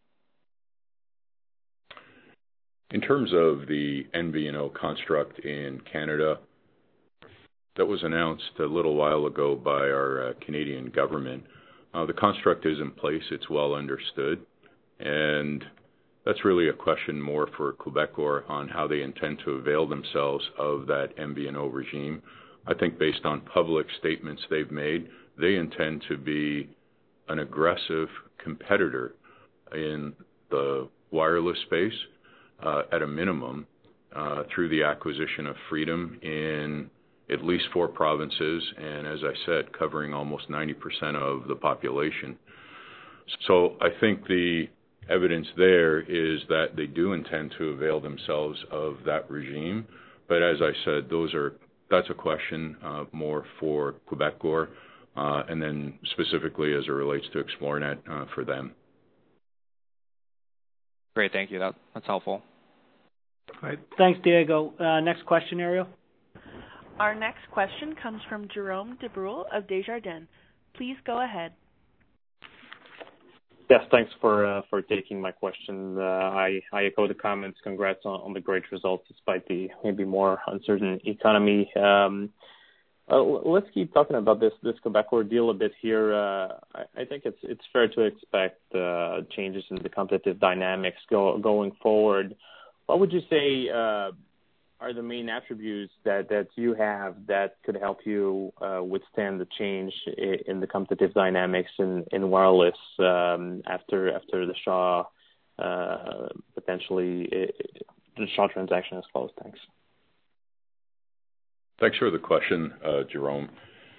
In terms of the MVNO construct in Canada, that was announced a little while ago by our Canadian government. The construct is in place. It's well understood. And that's really a question more for Quebecor on how they intend to avail themselves of that MVNO regime. I think based on public statements they've made, they intend to be an aggressive competitor in the wireless space at a minimum through the acquisition of Freedom in at least 4 provinces, and as I said, covering almost 90% of the population. So I think the evidence there is that they do intend to avail themselves of that regime, but as I said, that's a question more for Quebecor, and then specifically as it relates to XploreNet for them. Great, thank you. That's helpful. All right. Thanks, Diego. Next question, Ariel. Our next question comes from Jerome Debrul of Desjardins. Please go ahead. Yes, thanks for taking my question. I echo the comments. Congrats on the great results despite the maybe more uncertain economy. Let's keep talking about this Quebecor deal a bit here. I think it's fair to expect changes in the competitive dynamics going forward. What would you say are the main attributes that you have that could help you withstand the change in the competitive dynamics in wireless after the Shaw potentially the Shaw transaction is closed? Thanks. Thanks for the question, Jerome.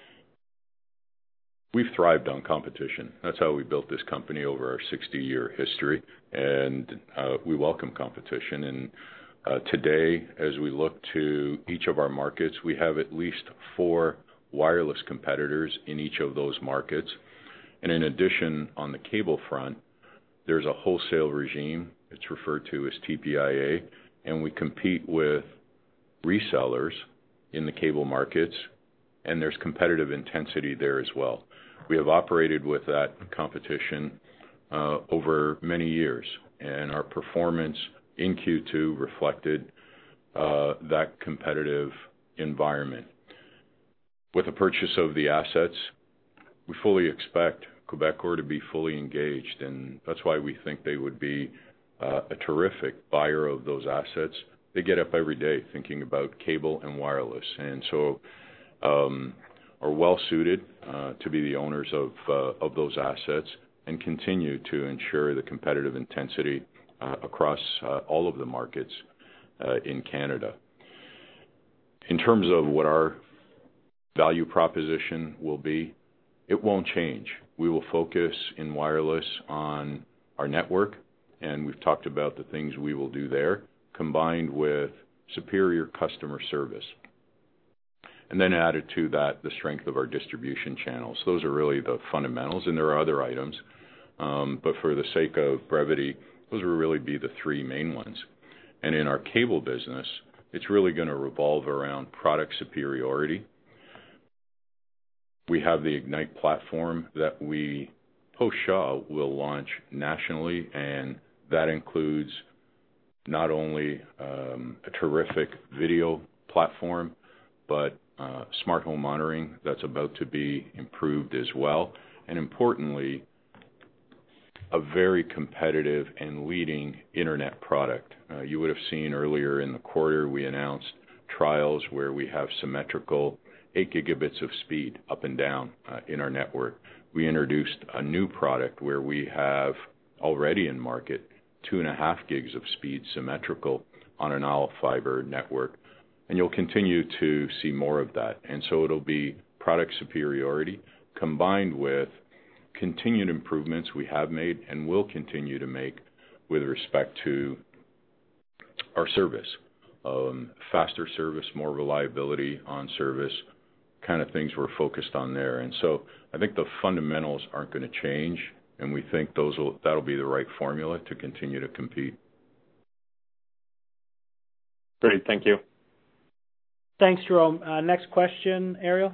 We've thrived on competition. That's how we built this company over our 60-year history, and we welcome competition. And today, as we look to each of our markets, we have at least 4 wireless competitors in each of those markets. And in addition, on the cable front, there's a wholesale regime. It's referred to as TPIA, and we compete with resellers in the cable markets, and there's competitive intensity there as well. We have operated with that competition over many years, and our performance in Q2 reflected that competitive environment. With the purchase of the assets, we fully expect Quebecor to be fully engaged, and that's why we think they would be a terrific buyer of those assets. They get up every day thinking about cable and wireless, and so are well suited to be the owners of those assets and continue to ensure the competitive intensity across all of the markets in Canada. In terms of what our value proposition will be, it won't change. We will focus in wireless on our network, and we've talked about the things we will do there, combined with superior customer service. And then added to that, the strength of our distribution channels. Those are really the fundamentals, and there are other items. But for the sake of brevity, those will really be the three main ones. And in our cable business, it's really going to revolve around product superiority. We have the Ignite platform that we, post-Shaw, will launch nationally, and that includes not only a terrific video platform, but smart home monitoring that's about to be improved as well. And importantly, a very competitive and leading internet product. You would have seen earlier in the quarter we announced trials where we have symmetrical 8 gigabits of speed up and down in our network. We introduced a new product where we have already in market 2.5 gigs of speed symmetrical on an all fiber network. And you'll continue to see more of that. And so it'll be product superiority combined with continued improvements we have made and will continue to make with respect to our service. Faster service, more reliability on service, kind of things we're focused on there. And so I think the fundamentals aren't going to change, and we think that'll be the right formula to continue to compete. Great, thank you. Thanks, Jerome. Next question, Ariel.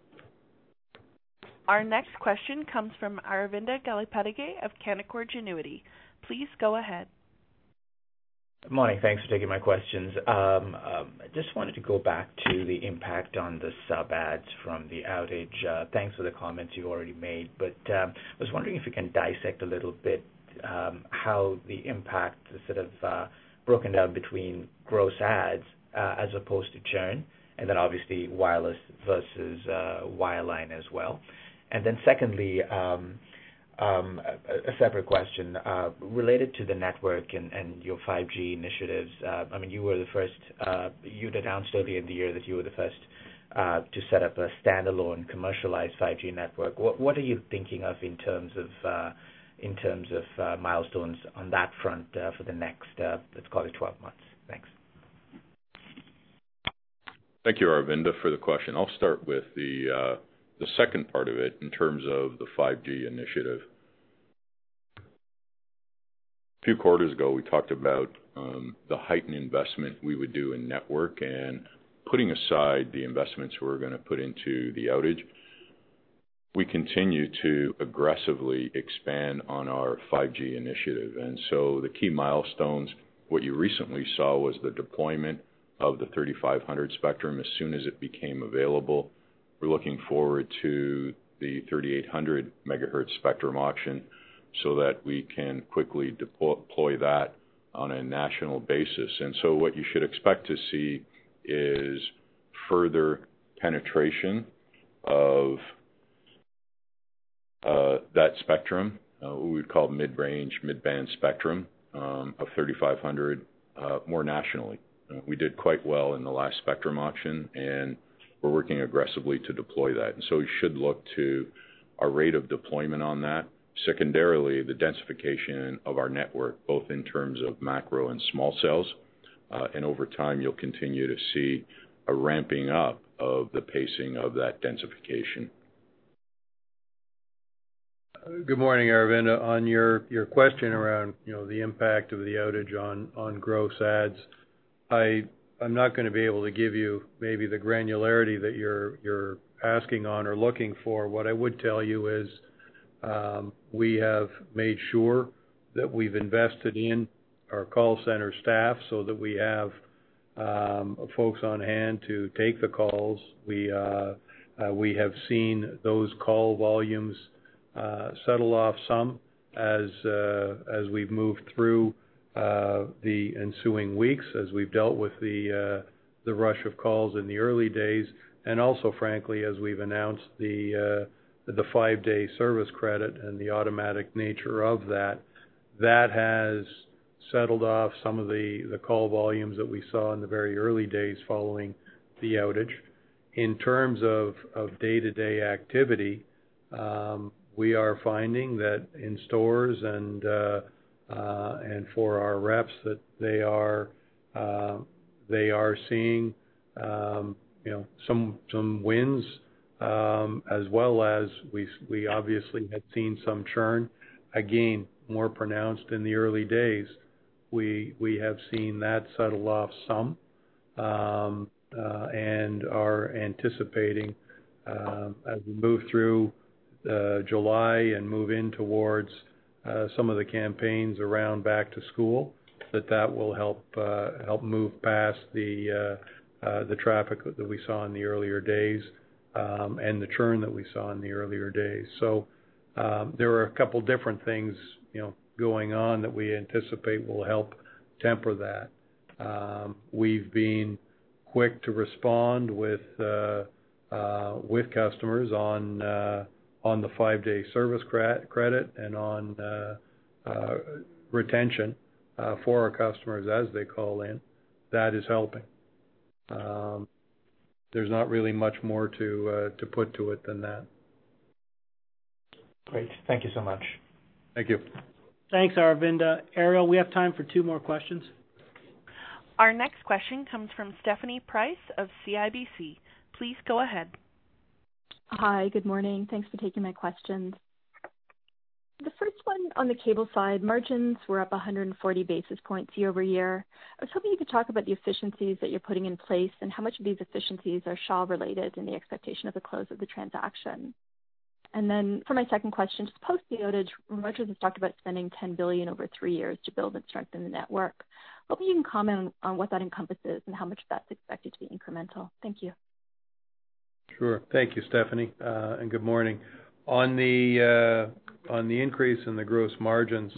Our next question comes from Aravinda Galappatthige of Canaccord Genuity. Please go ahead. Good morning. Thanks for taking my questions. I just wanted to go back to the impact on the sub ads from the outage. Thanks for the comments you already made, but I was wondering if you can dissect a little bit how the impact is sort of broken down between gross ads as opposed to churn, and then obviously wireless versus wireline as well. And then secondly, a separate question related to the network and your 5G initiatives. I mean, you were the first, you'd announced earlier in the year that you were the first to set up a standalone commercialized 5G network. What are you thinking of in terms of milestones on that front for the next, let's call it 12 months? Thanks. Thank you, Aravinda, for the question. I'll start with the second part of it in terms of the 5G initiative. A few quarters ago, we talked about the heightened investment we would do in network, and putting aside the investments we're going to put into the outage, we continue to aggressively expand on our 5G initiative. And so the key milestones, what you recently saw was the deployment of the 3500 spectrum as soon as it became available. We're looking forward to the 3800 megahertz spectrum auction so that we can quickly deploy that on a national basis. And so what you should expect to see is further penetration of that spectrum, what we would call mid-range, mid-band spectrum of 3500 more nationally. We did quite well in the last spectrum auction, and we're working aggressively to deploy that. And so you should look to our rate of deployment on that. Secondarily, the densification of our network, both in terms of macro and small cells. And over time, you'll continue to see a ramping up of the pacing of that densification. Good morning, Aravinda. On your question around the impact of the outage on gross ads, I'm not going to be able to give you maybe the granularity that you're asking on or looking for. What I would tell you is we have made sure that we've invested in our call center staff so that we have folks on hand to take the calls. We have seen those call volumes settle off some as we've moved through the ensuing weeks, as we've dealt with the rush of calls in the early days, and also, frankly, as we've announced the 5-day service credit and the automatic nature of that. That has settled off some of the call volumes that we saw in the very early days following the outage. In terms of day-to-day activity, we are finding that in stores and for our reps that they are seeing some wins, as well as we obviously had seen some churn. Again, more pronounced in the early days. We have seen that settle off some, and are anticipating as we move through July and move in towards some of the campaigns around back to school, that will help move past the traffic that we saw in the earlier days, and the churn that we saw in the earlier days. So there are a couple different things going on that we anticipate will help temper that. We've been quick to respond with customers on the 5-day service credit and on retention for our customers as they call in. That is helping. There's not really much more to put to it than that. Great. Thank you so much. Thank you. Thanks, Aravinda. Ariel, we have time for 2 more questions. Our next question comes from Stephanie Price of CIBC. Please go ahead. Hi, good morning. Thanks for taking my questions. The first one on the cable side, margins were up 140 basis points year over year. I was hoping you could talk about the efficiencies that you're putting in place and how much of these efficiencies are Shaw related in the expectation of the close of the transaction. And then for my second question, just post the outage, Rogers has talked about spending $10 billion over 3 years to build and strengthen the network. Hoping you can comment on what that encompasses and how much that's expected to be incremental. Thank you. Sure. Thank you, Stephanie, and good morning. On the increase in the gross margins,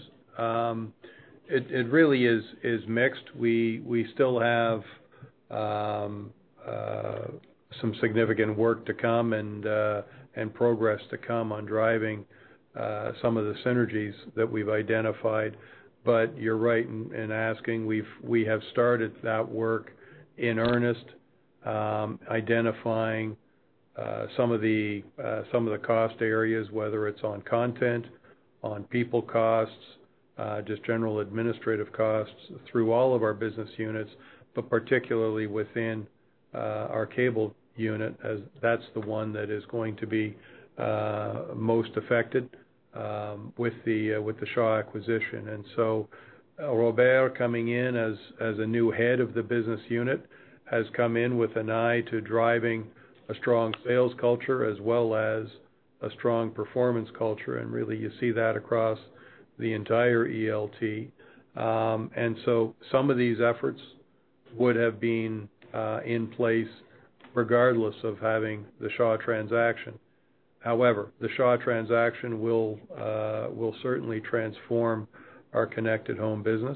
it really is mixed. We still have some significant work to come and progress to come on driving some of the synergies that we've identified. But you're right in asking. We have started that work in earnest, identifying some of the cost areas, whether it's on content, on people costs, just general administrative costs through all of our business units, but particularly within our cable unit, as that's the one that is going to be most affected with the Shaw acquisition. And so Robert, coming in as a new head of the business unit, has come in with an eye to driving a strong sales culture as well as a strong performance culture, and really you see that across the entire ELT. And so some of these efforts would have been in place regardless of having the Shaw transaction. However, the Shaw transaction will certainly transform our connected home business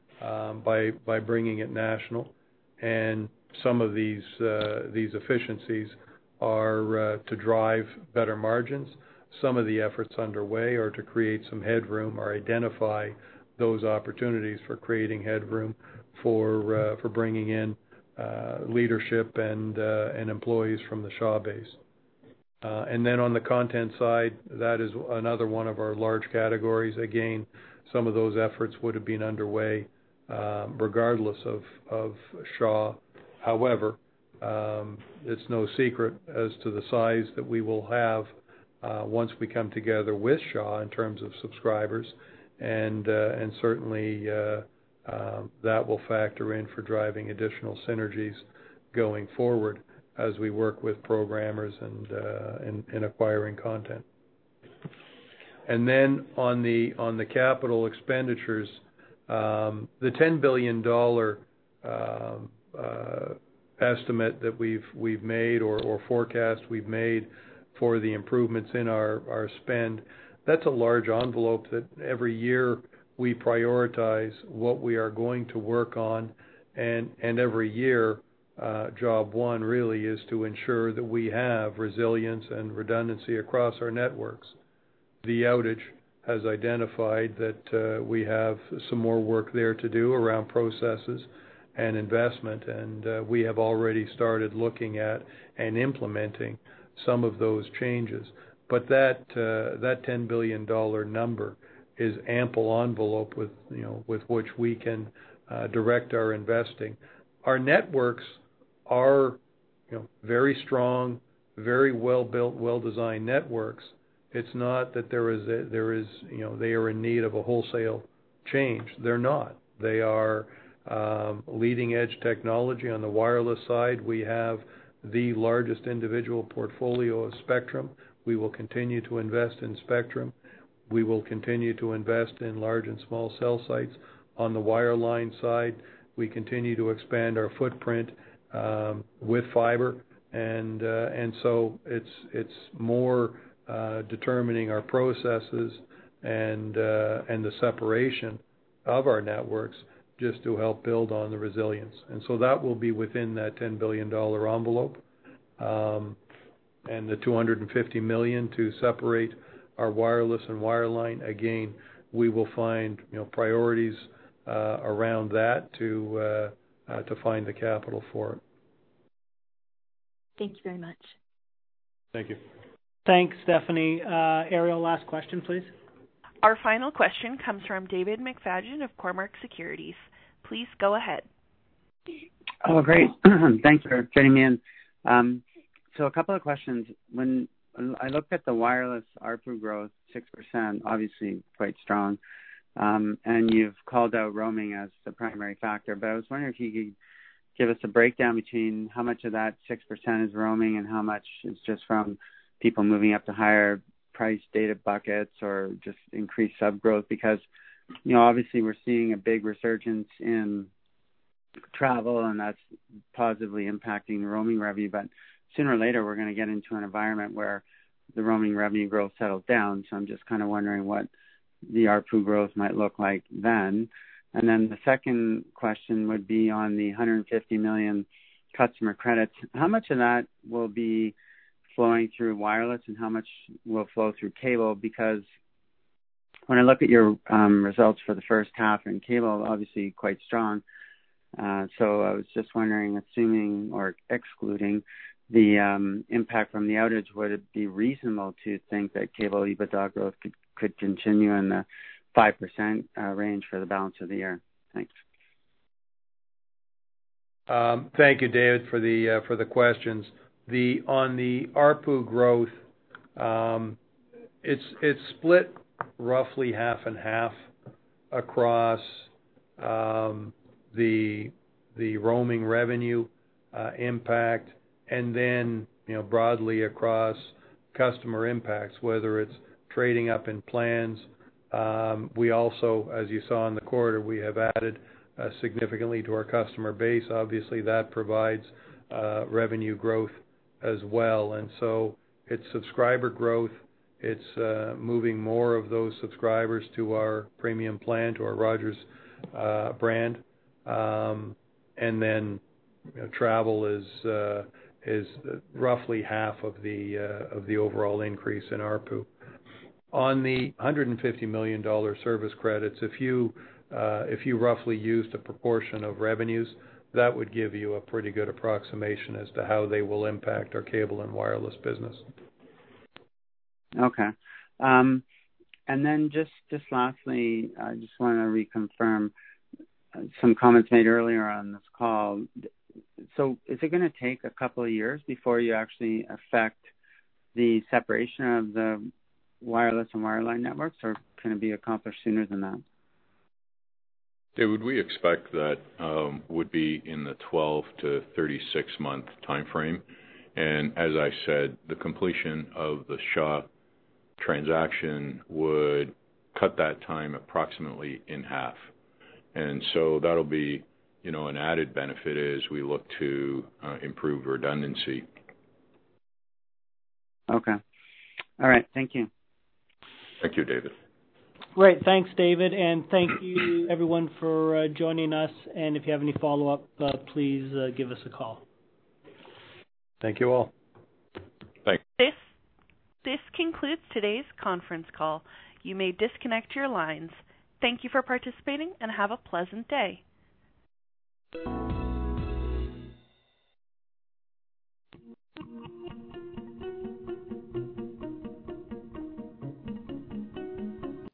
by bringing it national, and some of these efficiencies are to drive better margins. Some of the efforts underway are to create some headroom or identify those opportunities for creating headroom for bringing in leadership and employees from the Shaw base. And then on the content side, that is another one of our large categories. Again, some of those efforts would have been underway regardless of Shaw. However, it's no secret as to the size that we will have once we come together with Shaw in terms of subscribers, and certainly that will factor in for driving additional synergies going forward as we work with programmers and acquiring content. And then on the capital expenditures, the $10 billion estimate that we've made or forecast we've made for the improvements in our spend, that's a large envelope that every year we prioritize what we are going to work on, and every year job one really is to ensure that we have resilience and redundancy across our networks. The outage has identified that we have some more work there to do around processes and investment, and we have already started looking at and implementing some of those changes. But that $10 billion number is ample envelope with which we can direct our investing. Our networks are very strong, very well built, well designed networks. It's not that they are in need of a wholesale change. They're not. They are leading edge technology. On the wireless side, we have the largest individual portfolio of spectrum. We will continue to invest in spectrum. We will continue to invest in large and small cell sites. On the wireline side, we continue to expand our footprint with fiber, and so it's more determining our processes and the separation of our networks just to help build on the resilience. And so that will be within that $10 billion envelope, and the $250 million to separate our wireless and wireline. Again, we will find priorities around that to find the capital for it. Thank you very much. Thank you. Thanks, Stephanie. Ariel, last question, please. Our final question comes from David McFadgen of Cormark Securities. Please go ahead. Oh, great. Thanks for getting me in. So a couple of questions. When I looked at the wireless ARPU growth, 6%, obviously quite strong, and you've called out roaming as the primary factor, but I was wondering if you could give us a breakdown between how much of that 6% is roaming and how much is just from people moving up to higher price data buckets or just increased sub growth, because obviously we're seeing a big resurgence in travel and that's positively impacting the roaming revenue, but sooner or later we're going to get into an environment where the roaming revenue growth settles down. So I'm just kind of wondering what the ARPU growth might look like then. And then the second question would be on the 150 million customer credits. How much of that will be flowing through wireless and how much will flow through cable? Because when I look at your results for the first half in cable, obviously quite strong. So I was just wondering, assuming or excluding the impact from the outage, would it be reasonable to think that cable EBITDA growth could continue in the 5% range for the balance of the year? Thanks. Thank you, David, for the questions. On the ARPU growth, it's split roughly half and half across the roaming revenue impact, and then broadly across customer impacts, whether it's trading up in plans. We also, as you saw in the quarter, we have added significantly to our customer base. Obviously, that provides revenue growth as well. And so it's subscriber growth. It's moving more of those subscribers to our premium plan, to our Rogers brand. And then travel is roughly half of the overall increase in ARPU. On the $150 million service credits, if you roughly used a proportion of revenues, that would give you a pretty good approximation as to how they will impact our cable and wireless business. Okay. And then just lastly, I just want to reconfirm some comments made earlier on this call. So is it going to take a couple of years before you actually affect the separation of the wireless and wireline networks, or can it be accomplished sooner than that? David, we expect that would be in the 12 to 36 month time frame. And as I said, the completion of the Shaw transaction would cut that time approximately in half. And so that'll be, an added benefit as we look to improve redundancy. Okay. All right. Thank you. Thank you, David. Great. Thanks, David. And thank you, everyone, for joining us. And if you have any follow-up, please give us a call. Thank you all. Thanks. This concludes today's conference call. You may disconnect your lines. Thank you for participating and have a pleasant day.